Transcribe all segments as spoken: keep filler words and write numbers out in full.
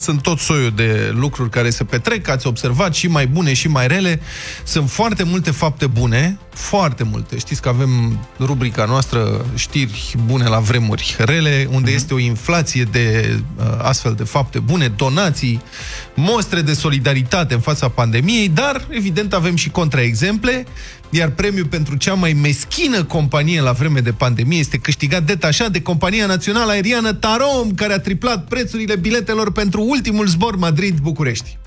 sunt tot soiul de lucruri care se petrec, ați observat, și mai bune și mai rele. Sunt foarte multe fapte bune, foarte multe. Știți că avem rubrica noastră știri bune la vremuri rele, unde este o inflație de uh, astfel de fapte bune, donații, mostre de solidaritate în fața pandemiei, dar evident avem și contraexemple, iar premiul pentru cea mai meschină companie la vreme de pandemie este câștigat detașat de compania națională aeriană Tarom, care a triplat prețurile biletelor pentru ultimul zbor Madrid-București.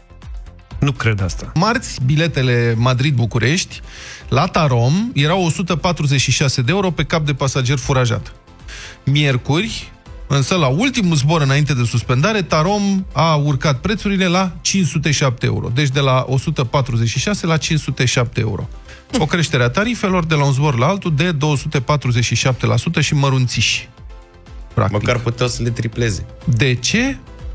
Nu cred asta. Marți, biletele Madrid-București la Tarom erau o sută patruzeci și șase de euro pe cap de pasager furajat. Miercuri, însă la ultimul zbor înainte de suspendare, Tarom a urcat prețurile la cinci sute șapte euro. Deci de la o sută patruzeci și șase la cinci sute șapte euro. O creștere a tarifelor de la un zbor la altul de două sute patruzeci și șapte la sută și mărunțiși. Practic. Măcar puteau să le tripleze. De ce?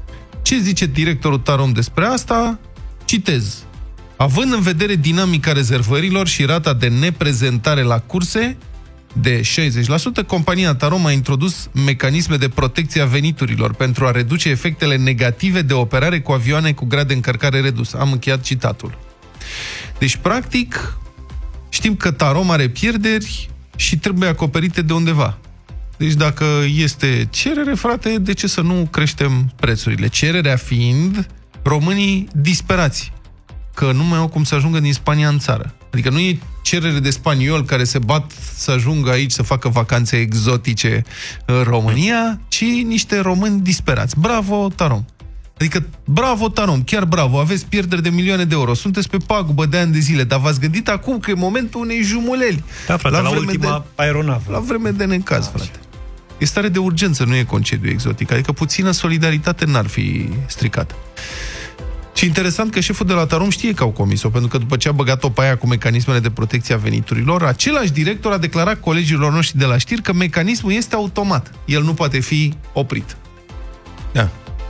Ce zice directorul Tarom despre asta? Citez. Având în vedere dinamica rezervărilor și rata de neprezentare la curse de șaizeci la sută, compania Tarom a introdus mecanisme de protecție a veniturilor pentru a reduce efectele negative de operare cu avioane cu grad de încărcare redus. Am încheiat citatul. Deci, practic, știm că Tarom are pierderi și trebuie acoperite de undeva. Deci dacă este cerere, frate, de ce să nu creștem prețurile? Cererea fiind românii disperați, că nu mai au cum să ajungă din Spania în țară. Adică nu e cerere de spanioli care se bat să ajungă aici să facă vacanțe exotice în România, ci niște români disperați. Bravo, Tarom! Adică, bravo, Tarom, chiar bravo, aveți pierderi de milioane de euro, sunteți pe pagubă de ani de zile, dar v-ați gândit acum că e momentul unei jumuleli. Da, frate, la, la ultima de, aeronavă. La vreme de necaz, frate. E stare de urgență, nu e concediu exotic, adică puțină solidaritate n-ar fi stricat. Și interesant că șeful de la Tarom știe că au comis-o, pentru că după ce a băgat-o pe aia cu mecanismele de protecție a veniturilor, același director a declarat colegilor noștri de la știri că mecanismul este automat. El nu poate fi oprit. Da.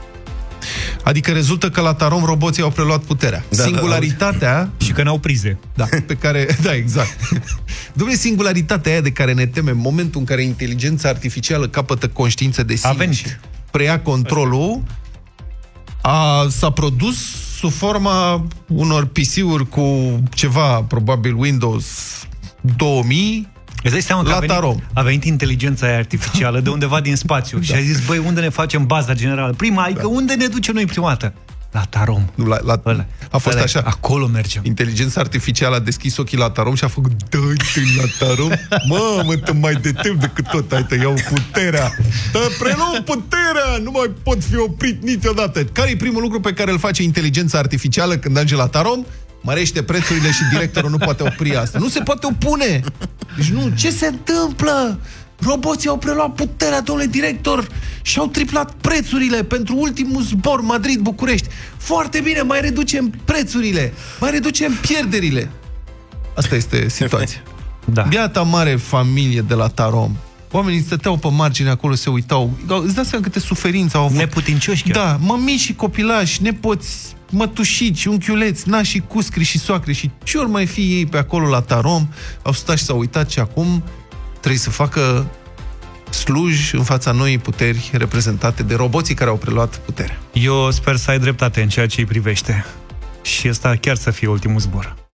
Adică rezultă că la Tarom roboții au preluat puterea. Da, Singularitatea... Da, da. Și că n-au prize. Da, pe care... Da, exact. Dom'le, singularitatea aia de care ne temem, momentul în care inteligența artificială capătă conștiință de sine și preia controlul, a, s-a produs sub forma unor P C-uri cu ceva, probabil Windows două mii, îți dai seama că la a venit, Tarom. a venit inteligența aia artificială de undeva din spațiu, da. Și a zis, băi, unde ne facem baza generală? Prima, adică da. Unde ne duce noi prima dată? La Tarom. Nu, la, la, Ăla. A fost Ăla, așa. Acolo mergem. Inteligența artificială a deschis ochii la Tarom și a făcut, dă-i la Tarom, mamă, te mai detem decât tot, hai, te iau puterea, te preluăm puterea, nu mai pot fi oprit niciodată. Care e primul lucru pe care îl face inteligența artificială când ajunge la Tarom? Mărește prețurile și directorul nu poate opri asta. Nu se poate opune. Deci nu, ce se întâmplă? Roboții au preluat puterea, domnule director, și au triplat prețurile pentru ultimul zbor Madrid-București. Foarte bine, mai reducem prețurile, mai reducem pierderile. Asta este situația. Da. Biata mare familie de la Tarom. Oamenii stăteau pe margine acolo, se uitau. Îți dai seama câte suferințe au avut. Neputincioși chiar. Da, mămici și copilași, nepoți, mătușici, unchiuleți, nași și cuscri și soacre și ce ori mai fi ei pe acolo la Tarom, au stat și s-au uitat și acum trebuie să facă sluj în fața noii puteri reprezentate de roboții care au preluat puterea. Eu sper să ai dreptate în ceea ce îi privește. Și ăsta chiar să fie ultimul zbor.